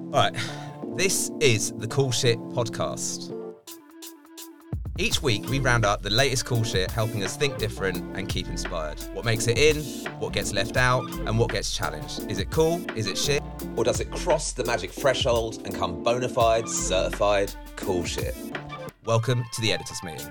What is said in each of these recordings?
Alright, this is the Cool Shit Podcast. Each week we round up the latest cool shit, helping us think different and keep inspired. What makes it in, what gets left out, and what gets challenged. Is it cool? Is it shit? Or does it cross the magic threshold and come bona fide, certified cool shit? Welcome to the editors' meeting.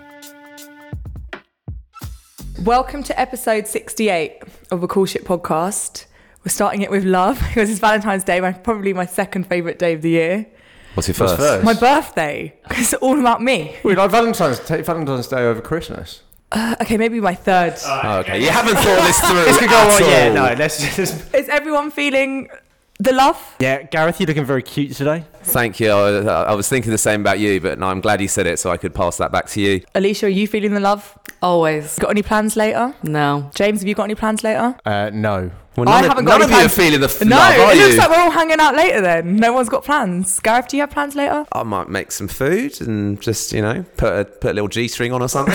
Welcome to episode 68 of the Cool Shit Podcast. We're starting it with love because it's Valentine's Day, probably my second favourite day of the year. What's your first? My birthday. It's all about me. We like Valentine's Day over Christmas. Okay, maybe my third. Okay, you haven't thought this through. This could go on. Yeah, no. Let's just. Is everyone feeling the love? Yeah, Gareth, you're looking very cute today. Thank you. I was thinking the same about you, but no, I'm glad you said it, so I could pass that back to you. Alicia, are you feeling the love? Always. Got any plans later? No. James, have you got any plans later? No. Well, I haven't got none any of you are plans. feeling the No, love, are it you? looks like we're all hanging out later then. No one's got plans. Gareth, do you have plans later? I might make some food and just, put a little G-string on or something.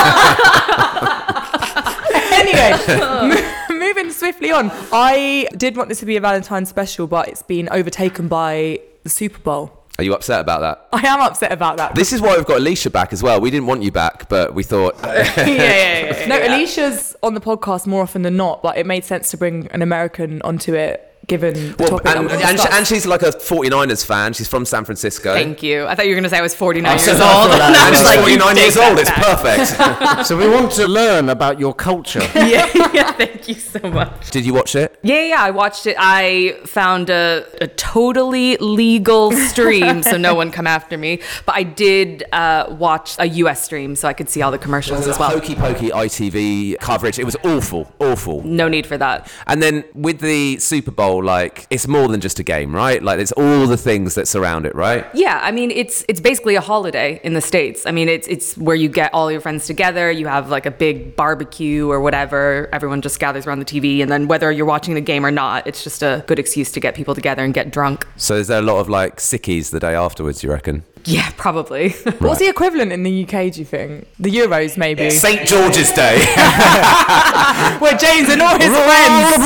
Anyway, moving swiftly on. I did want this to be a Valentine's special, but it's been overtaken by the Super Bowl. Are you upset about that? I am upset about that. This is why we've got Alicia back as well. We didn't want you back, but we thought... No, Alicia's on the podcast more often than not, but it made sense to bring an American onto it, given the topic that we're gonna discuss. and she's like a 49ers fan. She's from San Francisco. Thank you. I thought you were going to say I was 49 years so old. And I was she's like, 49 years take old. It's that perfect. So we want to learn about your culture. yeah, thank you so much. Did you watch it? Yeah, I watched it. I found a totally legal stream, so no one come after me. But I did watch a US stream, so I could see all the commercials as well. Hokey pokey ITV coverage. It was awful. No need for that. And then with the Super Bowl, like, it's more than just a game, right? Like, it's all the things that surround it, right? Yeah, I mean, it's basically a holiday in the States. I mean, it's where you get all your friends together. You have like a big barbecue or whatever. Everyone just gathers around the TV, and then whether you're watching the game or not, it's just a good excuse to get people together and get drunk. So is there a lot of, like, sickies the day afterwards, you reckon? Yeah, probably. What's the equivalent in the UK, do you think? The Euros, maybe? St. George's Day. Where James and all his friends.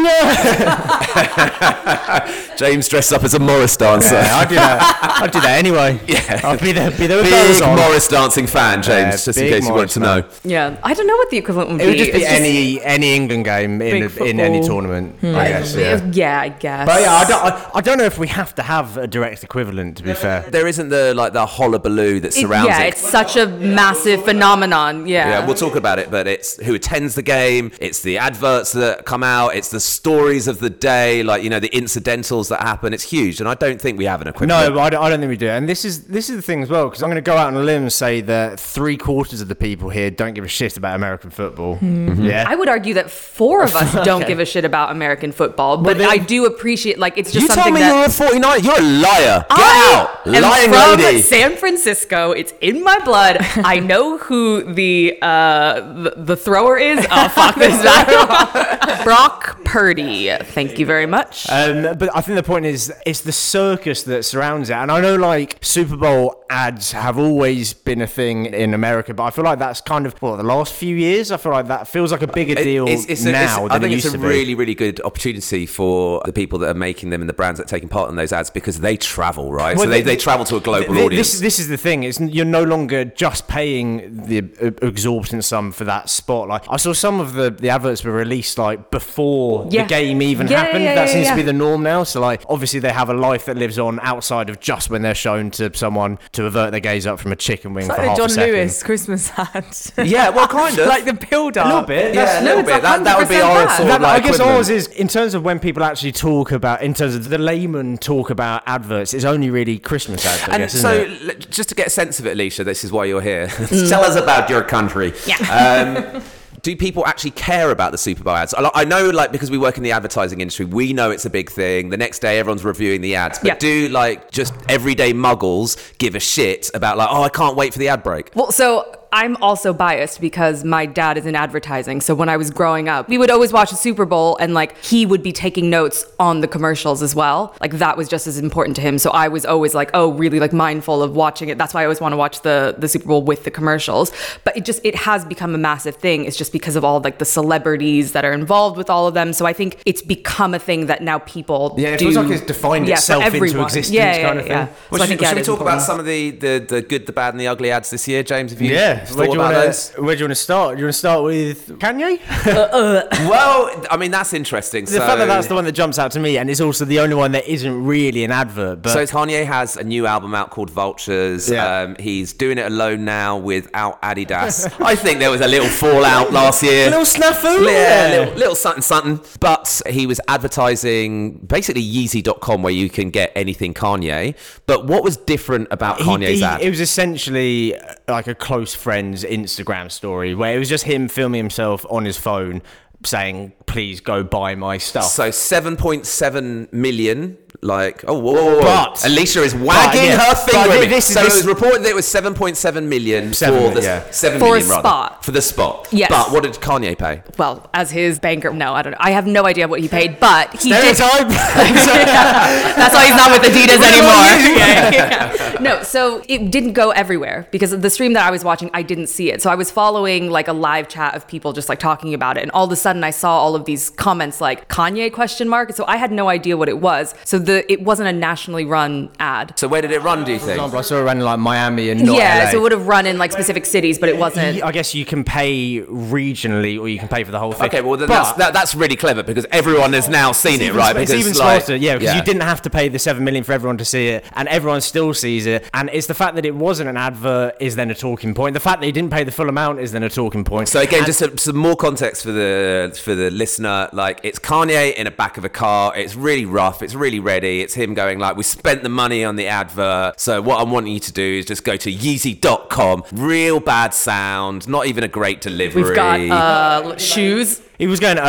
James dressed up as a Morris dancer. Yeah, I'd do that anyway. Yeah. I'd be there with Big bells on. Morris dancing fan, James, just in big case you wanted to know. Morris Yeah, I don't know what the equivalent would be. It would just be It's any England game in any football. tournament, I guess. Yeah. Yeah, I guess. But yeah, I don't know if we have to have a direct equivalent, to be fair. There isn't the hullabaloo that surrounds it. It's such a massive phenomenon. Yeah, we'll talk about it, but it's who attends the game, it's the adverts that come out, it's the stories of the day, like, the incidentals that happen. It's huge, and I don't think we have an equivalent. No, I don't think we do. And this is the thing as well, because I'm going to go out on a limb and say that 3/4 of the people here don't give a shit about American football. Mm-hmm. Yeah. I would argue that 4 of us don't give a shit about American football, but then- I do appreciate, like, it's just You told something me that... you were 49. You're a liar. Get I out. am Lying from lady. San Francisco. It's in my blood. I know who the thrower is. Oh, fuck this guy. Brock Purdy. Thank you very much. But I think the point is, it's the circus that surrounds it. And I know, like, Super Bowl ads have always been a thing in America, but I feel like that's kind of, the last few years, I feel like that feels like a bigger deal now I than think it it's used a to be. really, really good opportunity for the people that are making them and the brands that are taking part in those ads, because they travel, right? Well, so they travel to a global audience. This is the thing. You're no longer just paying the exorbitant sum for that spot. Like, I saw some of the adverts were released like before the game even happened. That seems to be the norm now. So, like, obviously they have a life that lives on outside of just when they're shown to someone to avert their gaze up from a chicken wing It's for like half the a John second. Lewis Christmas ad. Yeah, well, kind of. Like the build-up. A little bit. Yeah, a little it's bit. That would be 100% our that. sort of I guess equivalent. ours is, in terms of when people actually talk about, in terms of the layman talk about adverts, it's only really Christmas ads, I And guess, so, isn't it? just to get a sense of it, Alicia, this is why you're here. Tell us about your country. Yeah. Do people actually care about the Super Bowl ads? I know, like, because we work in the advertising industry, we know it's a big thing. The next day, everyone's reviewing the ads. But do, like, just everyday muggles give a shit about, like, I can't wait for the ad break? Well, so I'm also biased because my dad is in advertising. So when I was growing up, we would always watch the Super Bowl and like he would be taking notes on the commercials as well. Like that was just as important to him. So I was always like, oh, really like mindful of watching it. That's why I always want to watch the Super Bowl with the commercials. But it has become a massive thing. It's just because of all like the celebrities that are involved with all of them. So I think it's become a thing that now people do. It do. feels like it's defined itself into existence kind of thing. Well, So I think, should we talk important. about some of the good, the bad, and the ugly ads this year, James? Have you thought Where do you about those? Where do you want to start? Do you want to start with Kanye? Well, I mean, that's interesting. The fact that that's the one that jumps out to me, and it's also the only one that isn't really an advert. But So Kanye has a new album out called Vultures. Yeah. He's doing it alone now without Adidas. I think there was a little fallout last year. a little snafu. Yeah, little something. But he was advertising basically Yeezy.com, where you can get anything Kanye. But what was different about Kanye's ad? It was essentially like a close friend's Instagram story where it was just him filming himself on his phone saying, please go buy my stuff. So 7.7 million. Like, oh, whoa. But Alicia is wagging her finger at me. This So it was reported that it was 7.7 million for the 7 For million a rather, spot. for the spot. Yes. But what did Kanye pay? Well, as his banker, no, I don't know. I have no idea what he paid, but he did. Stereotype. That's why he's not with Adidas anymore. No, so it didn't go everywhere because of the stream that I was watching, I didn't see it. So I was following like a live chat of people just like talking about it. And all of a sudden I saw all of these comments like Kanye ? So I had no idea what it was. So it wasn't a nationally run ad. So where did it run, do you For think? example, I saw it running like Miami and not Yeah, LA. so it would have run in like specific cities, but it wasn't. I guess you can pay regionally or you can pay for the whole thing. Okay, well, then But- that's really clever because everyone has now seen it, right? It's Because even like, smarter, because you didn't have to pay the 7 million for everyone to see it, and everyone still sees it. And it's the fact that it wasn't an advert is then a talking point. The fact that he didn't pay the full amount is then a talking point. So again, And- just some more context for the listener. Like, it's Kanye in the back of a car. It's really rough. It's really ready. It's him going like, "We spent the money on the advert. So what I'm wanting you to do is just go to Yeezy.com. Real bad sound. Not even a great delivery. We've got shoes. He was going,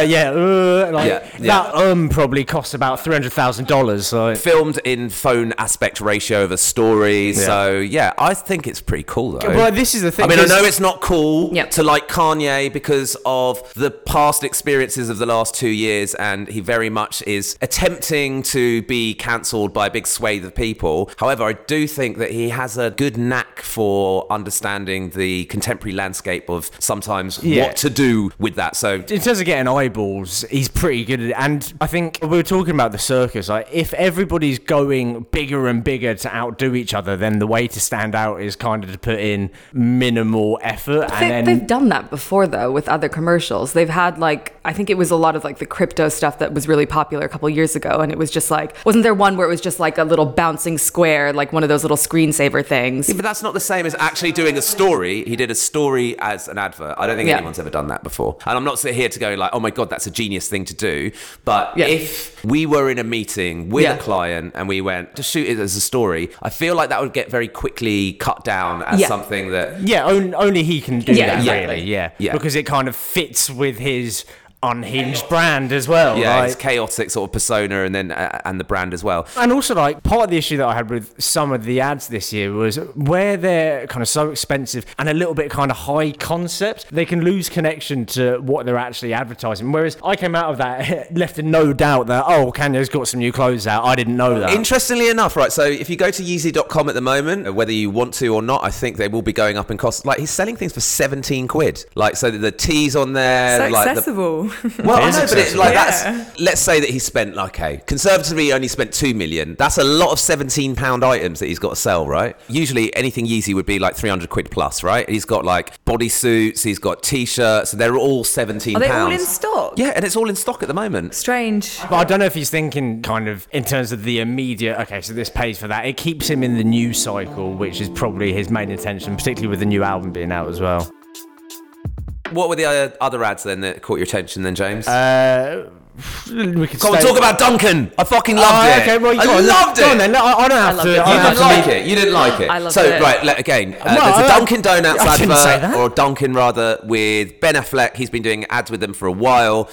that probably cost about $300,000. So Filmed in phone aspect ratio of a story. So yeah, I think it's pretty cool though. Well, this is the thing. I mean, I know it's not cool Yep. to like Kanye because of the past experiences of the last 2 years, and he very much is attempting to be cancelled by a big swathe of people. However, I do think that he has a good knack for understanding the contemporary landscape of sometimes what to do with that. So in terms of getting eyeballs, he's pretty good at it. And I think we were talking about the circus. Like, if everybody's going bigger and bigger to outdo each other, then the way to stand out is kind of to put in minimal effort. They've done that before though with other commercials. They've had like, I think it was a lot of like the crypto stuff that was really popular a couple years ago, and it was just like, wasn't there one where it was just like a little bouncing square, like one of those little screensaver things? yeah, but that's not the same as actually doing a story. He did a story as an advert. I don't think anyone's ever done that before. And I'm not here to go like, oh my God, that's a genius thing to do. But if we were in a meeting with a client and we went to shoot it as a story, I feel like that would get very quickly cut down as something that... Yeah, only he can do that, Yeah. really. Yeah. Yeah. Because it kind of fits with his unhinged brand as well. Yeah, like, it's chaotic sort of persona, and then and the brand as well. And also, like, part of the issue that I had with some of the ads this year was where they're kind of so expensive and a little bit kind of high concept, they can lose connection to what they're actually advertising. Whereas I came out of that left in no doubt that, oh, Kanye's got some new clothes out. I didn't know that. Interestingly enough, right, so if you go to Yeezy.com at the moment, whether you want to or not, I think they will be going up in cost. Like, he's selling things for 17 quid. Like, so the tees on there. So like accessible. Well, I is know, but accessible. that's, let's say that he spent, conservatively he only spent 2 million. That's a lot of £17 items that he's got to sell, right? Usually anything Yeezy would be like 300 quid plus, right? He's got like bodysuits, he's got t-shirts, they're all £17. Are they all in stock? Yeah, and it's all in stock at the moment. Strange. But I don't know if he's thinking kind of in terms of the immediate, okay, so this pays for that. It keeps him in the news cycle, which is probably his main intention, particularly with the new album being out as well. What were the other ads then that caught your attention then, James? we could Come on, talk about Duncan. I fucking loved it. Okay, well, I loved it. Go on then. I don't have to. You didn't like it. I loved so, it. right, again, there's a Dunkin' Donuts I didn't say advert, that. or Dunkin' rather, with Ben Affleck. He's been doing ads with them for a while.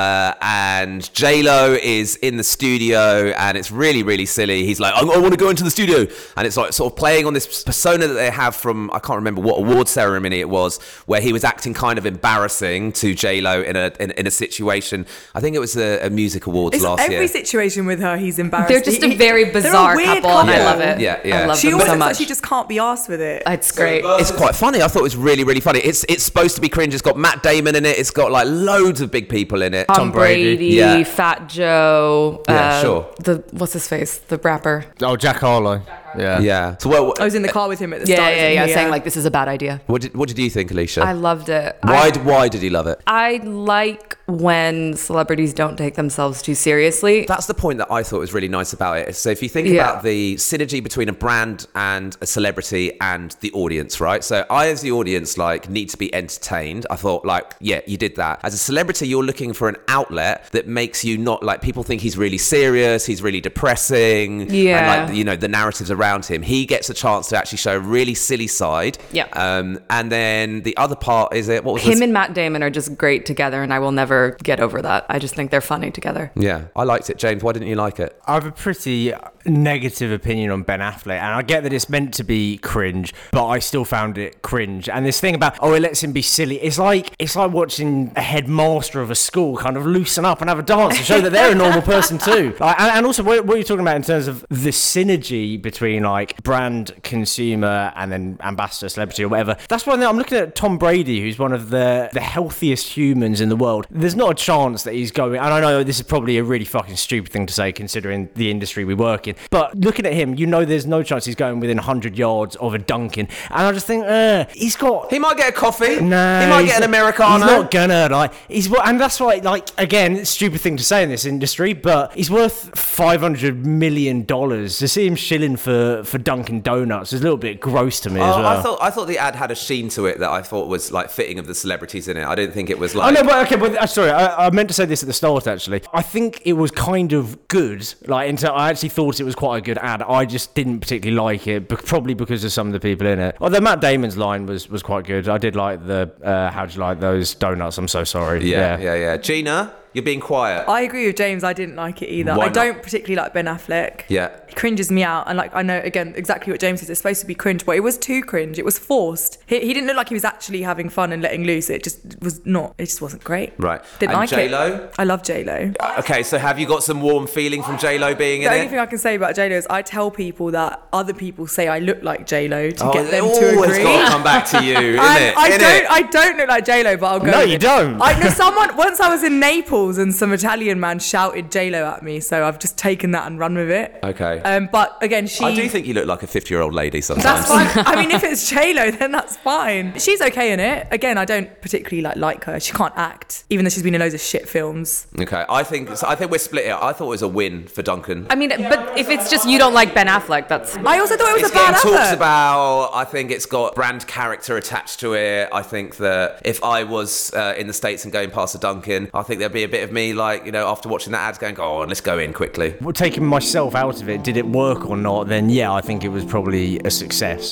And J-Lo is in the studio, and it's really, really silly. He's like, I want to go into the studio. And it's like sort of playing on this persona that they have from, I can't remember what award ceremony it was, where he was acting kind of embarrassing to J-Lo in a situation. I think it was a music awards last year. Every situation with her, he's embarrassed. They're just a very bizarre couple, and I love it. Yeah. I love She them always so looks like much. she just can't be arsed with it. It's great. It's quite funny. I thought it was really, really funny. It's supposed to be cringe. It's got Matt Damon in it. It's got like loads of big people in it. Tom Brady, Yeah. Fat Joe. Yeah, sure. What's his face? The rapper. Oh, Jack Harlow. Yeah. Yeah. So I was in the car with him at the start. Yeah, saying like this is a bad idea. what did you think, Alicia? I loved it. Why did he love it? I like when celebrities don't take themselves too seriously. That's the point that I thought was really nice about it. So if you think Yeah. about the synergy between a brand and a celebrity and the audience, right? So I, as the audience, like need to be entertained. I thought like, yeah, you did that. As a celebrity, you're looking for an outlet that makes you not like, people think he's really serious, he's really depressing. Yeah. And like, the narratives around him. He gets a chance to actually show a really silly side. Yeah. And then the other part is it, what was Him and Matt Damon are just great together, and I will never get over that. I just think they're funny together. Yeah, I liked it. James, why didn't you like it? I have a pretty negative opinion on Ben Affleck, and I get that it's meant to be cringe, but I still found it cringe. And this thing about, it lets him be silly, it's like watching a headmaster of a school kind of loosen up and have a dance and show that they're a normal person too. And also what you're talking about in terms of the synergy between like brand, consumer, and then ambassador, celebrity, or whatever. That's one thing. I'm looking at Tom Brady, who's one of the healthiest humans in the world. There's not a chance that he's going, and I know this is probably a really fucking stupid thing to say considering the industry we work in, but looking at him, there's no chance he's going within 100 yards of a Dunkin'. And I just think, he's got... He might get a coffee. No, he might get an Americano. He's not gonna, and that's why, again, it's a stupid thing to say in this industry, but he's worth $500 million. To see him shilling for Dunkin' Donuts is a little bit gross to me as well. I thought the ad had a sheen to it that I thought was like fitting of the celebrities in it. I didn't think it was like... Oh, no, but sorry, I meant to say this at the start, actually. I think it was kind of good. I actually thought it was quite a good ad. I just didn't particularly like it, probably because of some of the people in it. Although Matt Damon's line was quite good. I did like the, how'd you like those donuts? I'm so sorry. Yeah. Gina, you're being quiet. I agree with James. I didn't like it either. Why I not? don't particularly like Ben Affleck. Yeah. He cringes me out. And I know, again, exactly what James says. It's supposed to be cringe, but it was too cringe. It was forced. He didn't look like he was actually having fun and letting loose. It just was not. It just wasn't great. Right. Didn't And like J-Lo? it. I love J-Lo. Okay, so have you got some warm feeling from J-Lo being The in only it? thing I can say about J-Lo is I tell people that other people say I look like J-Lo to get it them to always agree. got to come back to you, isn't it? I don't look like J-Lo, but I'll go. No, with you it. don't. I know someone. Once I was in Naples and some Italian man shouted J-Lo at me, so I've just taken that and run with it. Okay. But again, I do think you look like a 50-year-old lady sometimes. That's fine. I mean, if it's J-Lo, then that's fine. She's okay in it. Again, I don't particularly like her. She can't act, even though she's been in loads of shit films. Okay, I think we're split here. I thought it was a win for Duncan. I mean, but if it's just you don't like Ben Affleck, that's... I also thought it was It's a bad getting talked advert. about. I think it's got brand character attached to it. I think that if I was in the States and going past a Dunkin', I think there'd be a bit of me after watching that ad going, go on, let's go in quickly. Well, taking myself out of it, did it work or not? Then yeah, I think it was probably a success.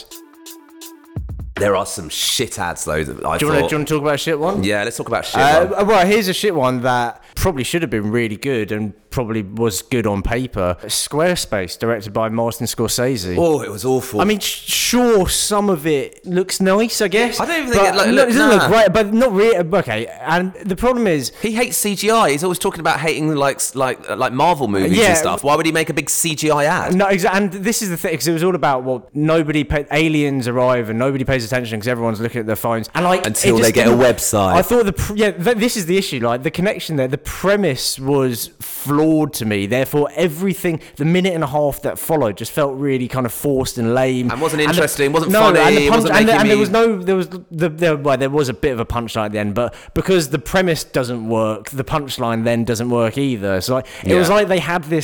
There are some shit ads though that I Do you want thought. to talk about a shit one? Yeah, let's talk about shit. one. Well, here's a shit one that probably should have been really good and probably was good on paper. Squarespace, directed by Martin Scorsese. Oh, it was awful. I mean, sure, some of it looks nice, I guess. I don't even think but it it looks doesn't look great, but not really. Okay, and the problem is, he hates CGI. He's always talking about hating like Marvel movies Yeah. and stuff. Why would he make a big CGI ad? no, and this is the thing, because it was all about aliens arrive and nobody pays attention because everyone's looking at their phones, and Until it just they get a didn't- website. I thought this is the issue. The connection there, the premise was flawed to me. Therefore, everything, the minute and a half that followed, just felt really kind of forced and lame, And wasn't interesting, wasn't no, funny, and the wasn't and making there me- was no, there was a bit of a punchline at the end, but because the premise doesn't work, the punchline then doesn't work either. So it was Yeah. like they had this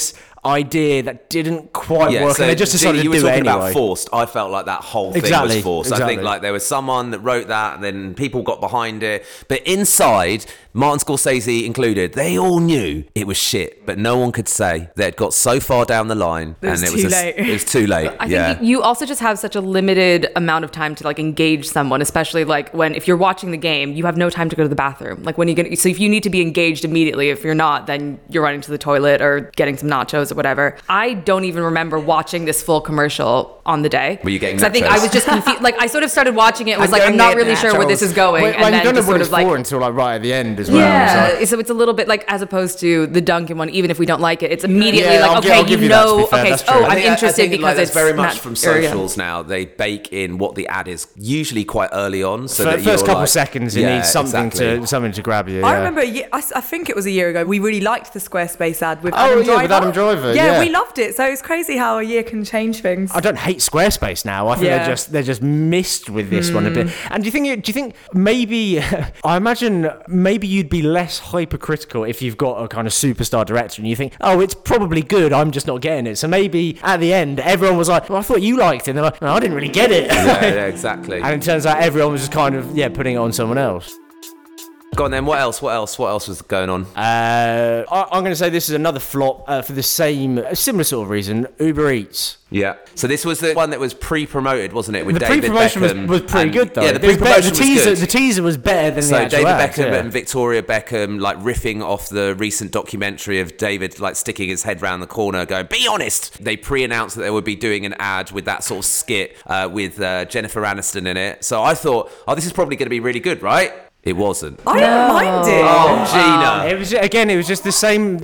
idea that didn't quite work, so and they just decided Gina, to do it anyway. About forced. I felt like that whole thing was forced. I think like there was someone that wrote that, and then people got behind it. But inside, Martin Scorsese included, they all knew it was shit, but no one could say they had got so far down the line, it was too late. It was too late. I think you also just have such a limited amount of time to like engage someone, especially like if you're watching the game, you have no time to go to the bathroom. Like so if you need to be engaged immediately, if you're not, then you're running to the toilet or getting some nachos or whatever. I don't even remember watching this full commercial on the day. Were you getting nachos? Because I think I was just confused. Like I sort of started watching it and was like, I'm not really sure where this is going. And then you don't know what it's for until like right at the end as well. Yeah, so it's a little bit like, as opposed to the Dunkin' one, even if we don't like it, it's immediately like, okay, I'll give you that, to be fair, that's true. I'm interested because it's it's very much from socials now. They bake in what the ad is, usually quite early on. So that first couple seconds, it needs something to grab you. I remember, I think it was a year ago, we really liked the Squarespace ad with Adam Driver. With Adam Driver. Yeah, we loved it. So it's crazy how a year can change things. I don't hate Squarespace now. I think they're just missed with this one a bit. And do you think maybe I imagine maybe you'd be less hypercritical if you've got a kind of superstar director and you think, oh, it's probably good, I'm just not getting it. So maybe at the end everyone was like, well, I thought you liked it, and they're like, no, I didn't really get it. Yeah, exactly. And it turns out everyone was just kind of putting it on someone else. Go on then, what else was going on? I'm going to say this is another flop for the similar sort of reason, Uber Eats. Yeah. So this was the one that was pre-promoted, wasn't it? With the David pre-promotion was pretty good, though. Yeah, the pre-promotion was good. The teaser was better than the actual David act, Beckham and Victoria Beckham, like riffing off the recent documentary of David, like sticking his head round the corner, going, "Be honest." They pre-announced that they would be doing an ad with that sort of skit with Jennifer Aniston in it. So I thought, oh, this is probably going to be really good, right? It wasn't. I didn't mind it. Oh, Gina. It was just the same.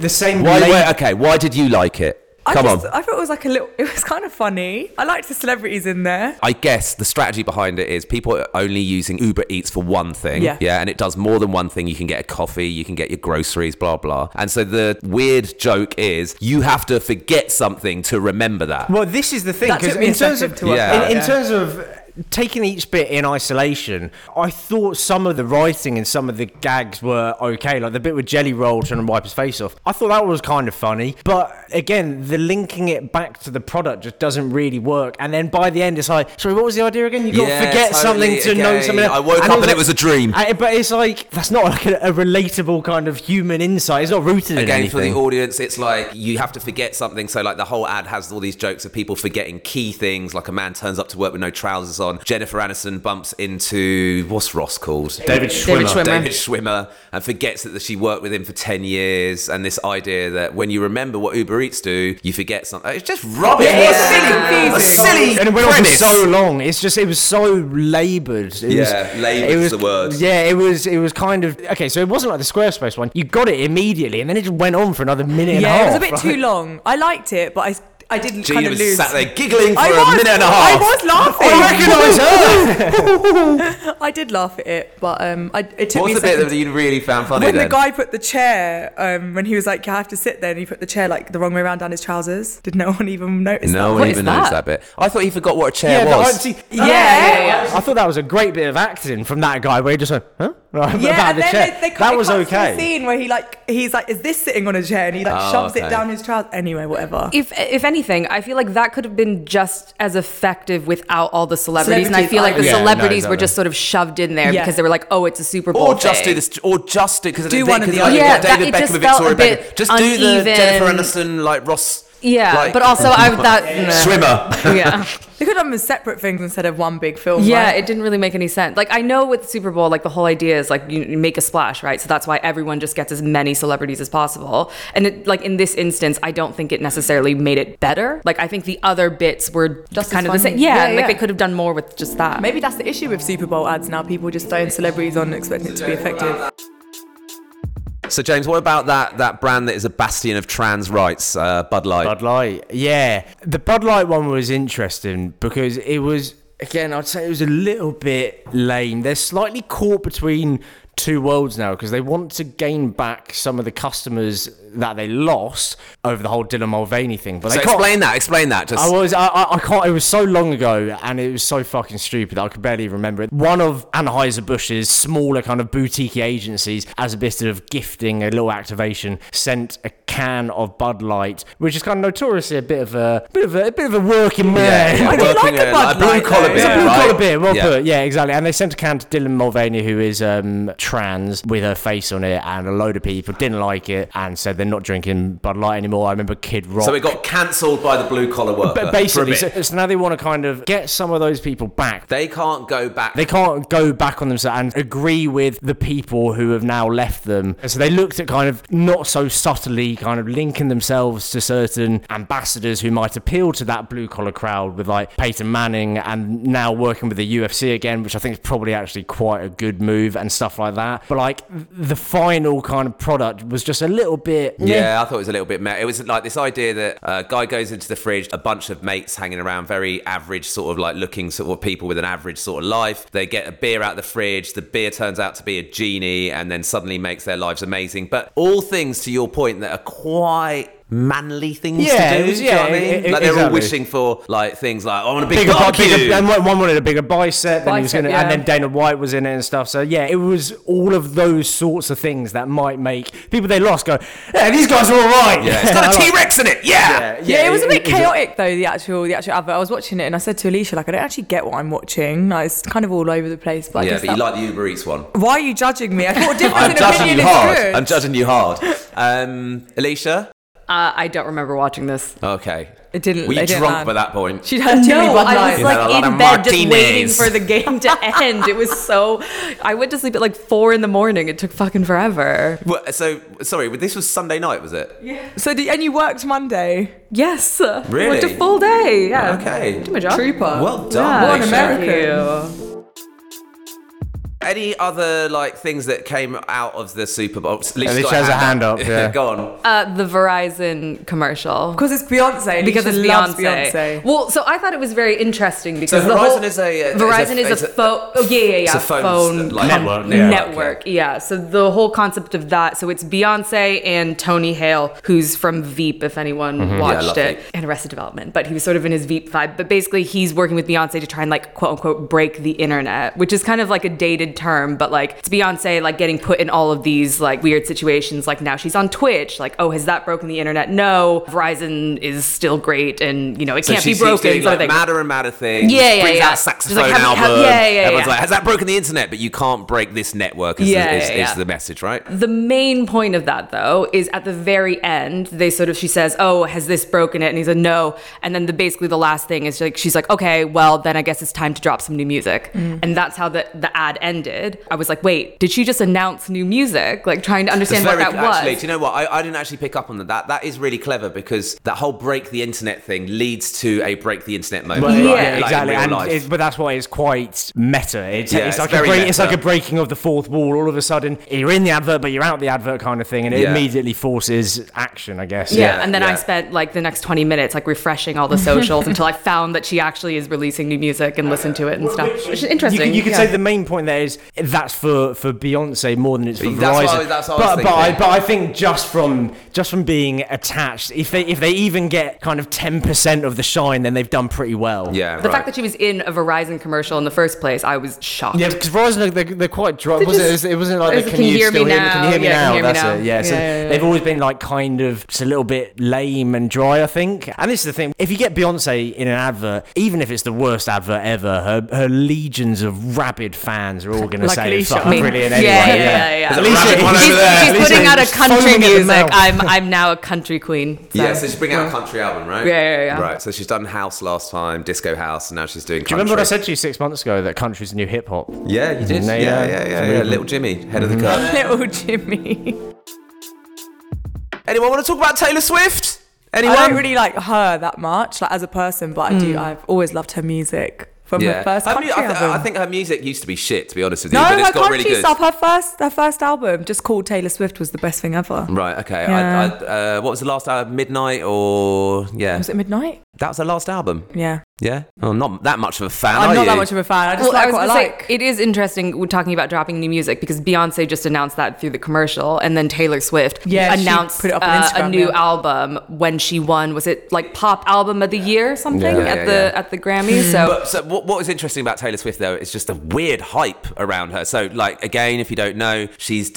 Why did you like it? Come on. I thought it was it was kind of funny. I liked the celebrities in there. I guess the strategy behind it is people are only using Uber Eats for one thing. Yeah, and it does more than one thing. You can get a coffee, you can get your groceries, blah, blah. And so the weird joke is you have to forget something to remember that. Well, this is the thing. Because in terms of taking each bit in isolation, I thought some of the writing and some of the gags were okay. Like the bit with Jelly Roll trying to wipe his face off, I thought that was kind of funny. But again, the linking it back to the product just doesn't really work. And then by the end, it's like, sorry, what was the idea again? You've got to forget something to know something else. I woke up and it was a dream. But it's like, that's not like a relatable kind of human insight. It's not rooted in anything. Again, for the audience, it's like you have to forget something. So like the whole ad has all these jokes of people forgetting key things, like a man turns up to work with no trousers on. Jennifer Aniston bumps into, what's Ross called? David Schwimmer. David Schwimmer, and forgets that she worked with him for 10 years. And this idea that when you remember what Uber Eats do, you forget something. It's just rubbish. It's silly. And it went on for so long. It was so laboured. Laboured is the word. Yeah, it was kind of, okay, so it wasn't like the Squarespace one. You got it immediately, and then it just went on for another minute and a half. Yeah, it was a bit too long. I liked it, but I didn't Gina kind of lose. sat there giggling for a minute and a half. I was laughing. I recognise her. I did laugh at it, but it took What's me a the second. bit that you really found funny When then? the guy put the chair, when he was like, you have to sit there, and he put the chair like the wrong way around down his trousers. Did no one even notice that? No one even noticed that bit. I thought he forgot what a chair was. I thought that was a great bit of acting from that guy where he just went, huh? About and the then chair. they that was okay. The scene where he's like, is this sitting on a chair? And he shoves it down his trousers. Anyway, whatever. If anything, I feel like that could have been just as effective without all the celebrities. And I feel like the celebrities were just sort of shoved in there because they were like, oh, it's a Super Bowl thing. Because do one of the other. David Beckham and Victoria Beckham. Just do the Jennifer Aniston, like Ross. Yeah, but also Swimmer. Yeah. They could have them as separate things instead of one big film. Yeah, right? it didn't really make any sense. Like I know with the Super Bowl, like the whole idea is like you make a splash, right? So that's why everyone just gets as many celebrities as possible. And it, like in this instance, I don't think it necessarily made it better. Like I think the other bits were just kind of the same. Yeah, like they could have done more with just that. Maybe that's the issue with Super Bowl ads now. People just throwing celebrities on expecting it to be effective. So, James, what about that brand that is a bastion of trans rights, Bud Light? Bud Light, yeah. The Bud Light one was interesting because it was, again, I'd say it was a little bit lame. They're slightly caught between two worlds now because they want to gain back some of the customers that they lost over the whole Dylan Mulvaney thing. But so explain that. Just I can't. It was so long ago, and it was so fucking stupid that I could barely remember it. One of Anheuser-Busch's smaller kind of boutique agencies, as a bit of gifting, a little activation, sent a can of Bud Light, which is kind of notoriously a bit of a working man. I do like a Bud Light. Blue collar beer. It's a blue collar beer. Well Yeah. put. Yeah, exactly. And they sent a can to Dylan Mulvaney, who is trans, with her face on it, and a load of people didn't like it and said they're not drinking Bud Light anymore. I remember Kid Rock. So it got cancelled by the blue collar worker. But basically, so now they want to kind of get some of those people back. They can't go back. They can't go back on themselves and agree with the people who have now left them. And so they looked at kind of not so subtly kind of linking themselves to certain ambassadors who might appeal to that blue collar crowd, with like Peyton Manning, and now working with the UFC again, which I think is probably actually quite a good move and stuff like that. But like the final kind of product was just a little bit... Yeah, I thought it was a little bit meh. It was like this idea that a guy goes into the fridge, a bunch of mates hanging around, very average sort of like looking sort of people with an average sort of life. They get a beer out of the fridge. The beer turns out to be a genie and then suddenly makes their lives amazing. But all things, to your point, that are quite manly things to do. Do you know what I mean? Like they're all wishing for like things like, I want a bigger barbecue. And one wanted a bigger bicep, and then Dana White was in it and stuff. So yeah, it was all of those sorts of things that might make people they lost go, yeah, these guys are all right. Yeah, it's got a T-Rex in it. Yeah, it was a bit chaotic though. The actual advert. I was watching it and I said to Alicia, like, I don't actually get what I'm watching. Like, it's kind of all over the place. But but you like the Uber Eats one. Why are you judging me? I thought difference in opinion is good. I'm judging you hard. Alicia? I don't remember watching this. Okay. It didn't. Were you drunk by that point? She'd had too many Bud I Lights. was like in bed just waiting for the game to end. It was so... I went to sleep at like 4 a.m. It took fucking forever. Well, so, sorry, this was Sunday night, was it? Yeah. So, and you worked Monday? Yes. Really? Worked a full day. Yeah. Okay. Did my job. Trooper. Well done. What an Alicia. American. Any other like things that came out of the Super Bowl? Alicia has a hand up. Yeah. Go on. The Verizon commercial. Because it's Beyonce. Because it's loves Beyonce. Well, so I thought it was very interesting because So Verizon is a phone. Oh yeah. It's a phone like, network. Network. Yeah. So the whole concept of that. So it's Beyonce and Tony Hale, who's from Veep, if anyone watched it, and Arrested Development. But he was sort of in his Veep vibe. But basically, he's working with Beyonce to try and like quote unquote break the internet, which is kind of like a dated term, but like it's Beyonce like getting put in all of these like weird situations. Like now she's on Twitch. Like, oh, has that broken the internet? No. Verizon is still great, and you know it can't be broken. She's doing like madder and madder things. Brings out a saxophone album. Everyone's like, has that broken the internet? But you can't break this network. Is the message, right? The main point of that though is at the very end she says, oh, has this broken it? And he said no. And then basically the last thing is like she's like, okay, well then I guess it's time to drop some new music. And that's how the ad ended. I was like, wait, did she just announce new music? Like trying to understand what that was. Actually, do you know what? I didn't actually pick up on that. That is really clever because that whole break the internet thing leads to a break the internet moment. Well, right? yeah, Like exactly. in real life. But that's why it's quite meta. It's like it's like a breaking of the fourth wall. All of a sudden, you're in the advert, but you're out the advert kind of thing, and it immediately forces action, I guess. Yeah, and then I spent like the next 20 minutes like refreshing all the socials until I found that she actually is releasing new music and listened to it and stuff. Which is interesting. You could say the main point there is that's for Beyonce more than it's for Verizon. That's what I was thinking. But I think just from being attached, if they even get kind of 10% of the shine, then they've done pretty well. Yeah, the fact that she was in a Verizon commercial in the first place, I was shocked. Yeah, because Verizon they're quite dry. It wasn't like can you hear me now? Can you hear me now? That's it. Yeah, so they've always been like kind of just a little bit lame and dry, I think. And this is the thing: if you get Beyonce in an advert, even if it's the worst advert ever, her legions of rabid fans are all going to say it's fucking brilliant anyway. Yeah. She's putting out a country music. I'm now a country queen. So. Yeah, so she's bringing out a country album, right? Yeah. Right, so she's done house last time, disco house, and now she's doing country. Do you remember what I said to you 6 months ago, that country's the new hip hop? Yeah, you did. Yeah. Little Jimmy, head of the curve. Little Jimmy. Anyone want to talk about Taylor Swift? Anyone? I don't really like her that much, like as a person, but I've always loved her music. From her first country album. I think her music used to be shit, to be honest with you. No, but it's her got really country good stuff. Her first album, just called Taylor Swift, was the best thing ever. Right. Okay. Yeah. What was the last album? Midnight or Was it Midnight? That was her last album. Yeah. Yeah? Oh, not that much of a fan, I'm are not you? that much of a fan. I just like what I like. It is interesting we're talking about dropping new music because Beyonce just announced that through the commercial, and then Taylor Swift announced put it up on Instagram, a new album when she won. Was it like Pop Album of the Year or something at the Grammys? So what was interesting about Taylor Swift though is just a weird hype around her. So like again, if you don't know, she's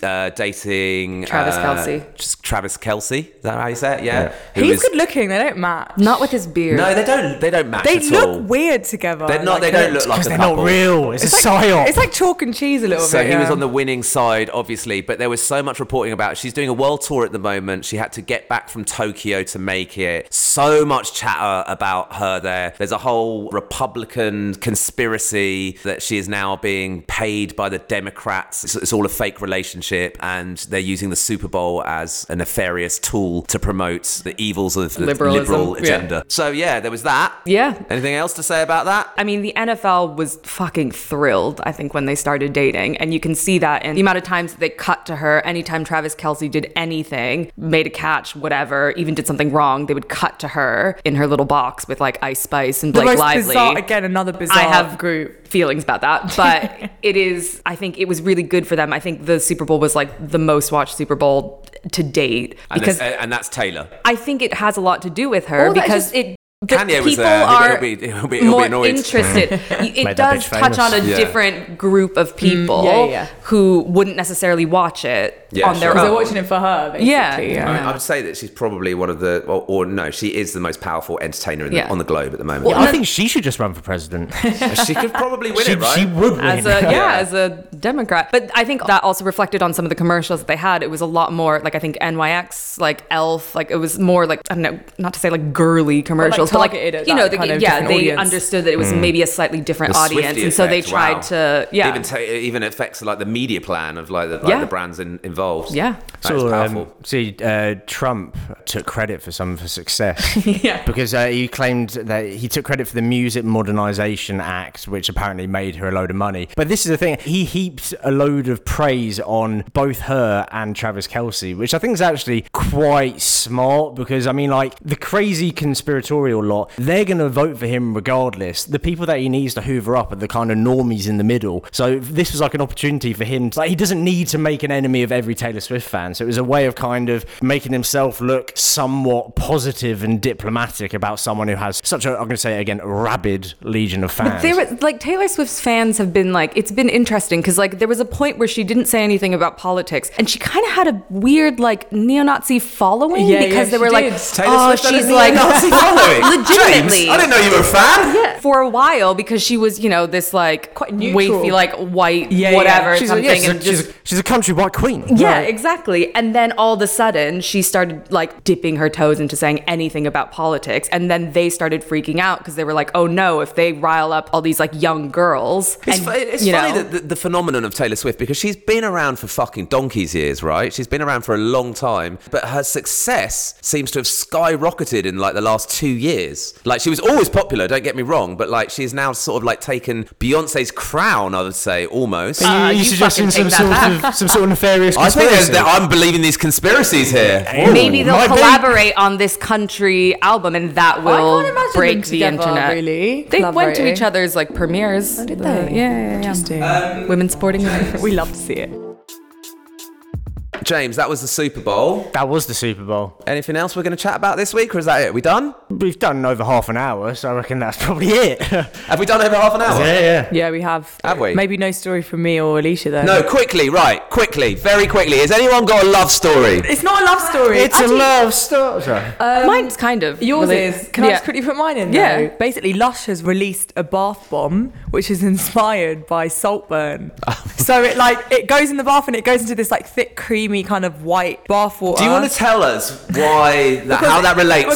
dating Travis Kelce. Just Travis Kelce. Is that how you say it? Yeah. He's good looking. They don't match. Not with his beard. No, they don't match They at look all. weird together. They're not. They don't look like Because a they're couple. not real. It's a psyop. It's like chalk and cheese a little bit. So he was on the winning side, obviously, but there was so much reporting about it. She's doing a world tour at the moment. She had to get back from Tokyo to make it. So much chatter about her there. There's a whole Republican conspiracy that she is now being paid by the Democrats. It's all a fake relationship, and they're using the Super Bowl as a nefarious tool to promote the evils of the Liberalism. liberal agenda. So yeah, there was that. Yeah. Anything else to say about that? I mean, the NFL was fucking thrilled, I think, when they started dating. And you can see that in the amount of times that they cut to her. Anytime Travis Kelce did anything, made a catch, whatever, even did something wrong, they would cut to her in her little box with like Ice Spice and Blake Lively. Bizarre, again, another bizarre I have group. feelings about that, but I think it was really good for them. I think the Super Bowl was like the most watched Super Bowl to date. And that's Taylor. I think it has a lot to do with her because Kanye was people there. are He'll be more annoyed. interested. It Made that does bitch touch famous. on a different group of people who wouldn't necessarily watch it on their sure. own. They're watching it for her, basically. Yeah. I would say that she's probably one of the, or no, she is the most powerful entertainer on the globe at the moment. Well, I think she should just run for president. She could probably win it, right? She would win. As a Democrat. But I think that also reflected on some of the commercials that they had. It was a lot more like, I think NYX, like Elf, like it was more like, I don't know, not to say like girly commercials, but like, targeted at you know, that kind of different they audience. understood that it was maybe a slightly different The audience. Swiftie And so they effect, tried wow. to, Even affects like the media plan of like the brands involved. Yeah. That is powerful. Trump took credit for some of her success. Yeah. Because he claimed that he took credit for the Music Modernization Act, which apparently made her a load of money. But this is the thing, he heaped a load of praise on both her and Travis Kelce, which I think is actually quite smart because, I mean, like, the crazy conspiratorial lot, they're going to vote for him regardless. The people that he needs to hoover up are the kind of normies in the middle. So this was like an opportunity for him. Like, he doesn't need to make an enemy of every Taylor Swift fan. So it was a way of kind of making himself look somewhat positive and diplomatic about someone who has such a, I'm going to say it again, rabid legion of fans. There was, like, Taylor Swift's fans have been like, it's been interesting because like there was a point where she didn't say anything about politics and she kind of had a weird like neo-Nazi following because they were like, Taylor Swift she's had a like neo-Nazi following. legitimately. James, I didn't know you were a fan. Yeah, for a while because she was, you know, this like quite neutral, wafy, like white, whatever. She's a country white queen. Yeah, exactly. And then all of a sudden, she started like dipping her toes into saying anything about politics. And then they started freaking out because they were like, oh no, if they rile up all these like young girls. It's funny that the phenomenon of Taylor Swift, because she's been around for fucking donkey's years, right? She's been around for a long time, but her success seems to have skyrocketed in like the last 2 years. Like, she was always popular, don't get me wrong, but like she's now sort of like taken Beyonce's crown, I would say, almost. Are you suggesting some sort of nefarious conspiracy? I'm believing these conspiracies here. Maybe they'll collaborate on this country album and that will break the internet. Really? They went to each other's like premieres. Oh, did they? Yeah. Interesting. Women sporting events. We love to see it. James, that was the Super Bowl. That was the Super Bowl. Anything else we're going to chat about this week, or is that it? We done? We've done over half an hour, so I reckon that's probably it. Have we done over half an hour? Yeah, we have. Have we? Maybe no story from me or Alicia then. No, quickly, very quickly. Has anyone got a love story? It's not a love story. It's a love story. Sorry. Mine's kind of. Yours is. Can I just quickly put mine in? Yeah. Though? Basically, Lush has released a bath bomb which is inspired by Saltburn. So it goes in the bath and it goes into this like thick, creamy kind of white bath water. Do you want to tell us how that relates,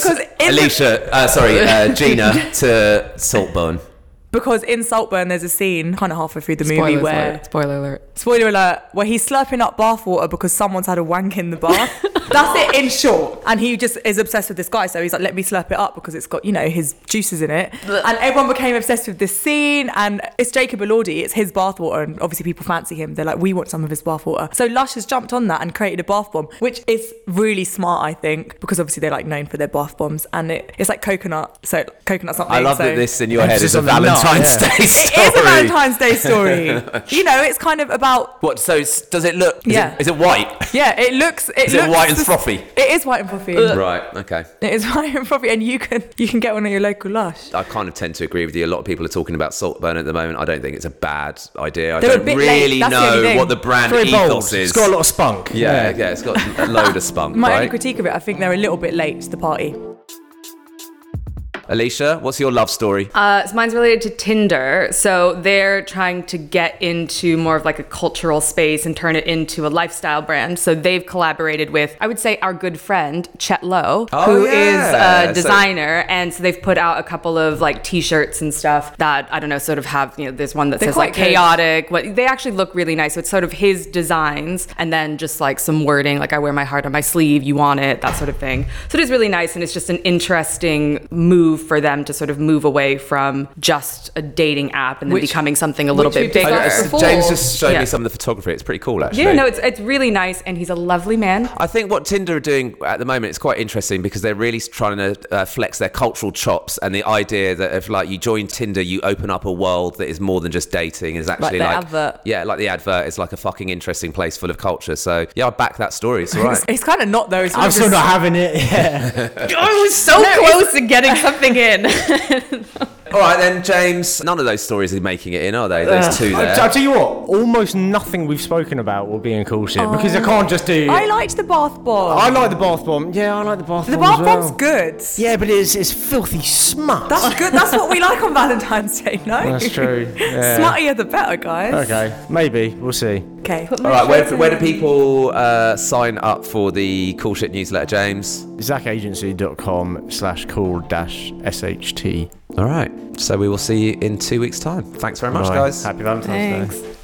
Gina, to Saltburn? Because in Saltburn, there's a scene kind of halfway through the movie where... Spoiler alert. Where he's slurping up bathwater because someone's had a wank in the bath. That's it in short. And he just is obsessed with this guy. So he's like, let me slurp it up because it's got, his juices in it. And everyone became obsessed with this scene. And it's Jacob Elordi. It's his bathwater. And obviously people fancy him. They're like, we want some of his bathwater. So Lush has jumped on that and created a bath bomb, which is really smart, I think, because obviously they're like known for their bath bombs. And it's like coconut. So coconut's not I love that this in your head is a Valentine's Day story. It is a Valentine's Day story. It's kind of about... What, so does it look... Is it white? Yeah, it looks... Is it white and frothy? It is white and frothy. Right, okay. It is white and frothy, and you can get one at your local Lush. I kind of tend to agree with you. A lot of people are talking about Saltburn at the moment. I don't think it's a bad idea. I They're don't really know what the brand ethos is. It's got a lot of spunk. Yeah, it's got a load of spunk, My right? only critique of it, I think they're a little bit late to the party. Alicia, what's your love story? So mine's related to Tinder. So they're trying to get into more of like a cultural space and turn it into a lifestyle brand. So they've collaborated with, I would say, our good friend, Chet Lowe, who is a designer. And so they've put out a couple of like t-shirts and stuff that, I don't know, sort of have, there's one that says like chaotic. They actually look really nice. So it's sort of his designs and then just like some wording, like I wear my heart on my sleeve, you want it, that sort of thing. So it is really nice. And it's just an interesting move for them to sort of move away from just a dating app and then becoming something a little bit bigger. James just showed me some of the photography. It's pretty cool, actually. Yeah, no, it's really nice, and he's a lovely man. I think what Tinder are doing at the moment is quite interesting because they're really trying to flex their cultural chops, and the idea that if like you join Tinder, you open up a world that is more than just dating. Is actually like the advert. Yeah, like the advert is like a fucking interesting place full of culture. So yeah, I back that story. It's all right. It's kind of not though. I'm still not having it. Yeah. I was so close to getting something in. All right then, James. None of those stories are making it in, are they? Those two there. I'll tell you what. Almost nothing we've spoken about will be in cool shit because I can't just do. I liked the bath bomb. I like the bath bomb. Yeah, I like the bath bomb. The bath bomb's good. Yeah, but it's filthy smut. That's good. That's what we like on Valentine's Day, no? That's true. Yeah. Smuttier the better, guys. Okay, maybe we'll see. Okay. All right, where do people sign up for the Cool Shit newsletter, James? zachagency.com/cool-sht. All right, so we will see you in 2 weeks' time. Thanks very much, guys. Happy Valentine's Day. Thanks.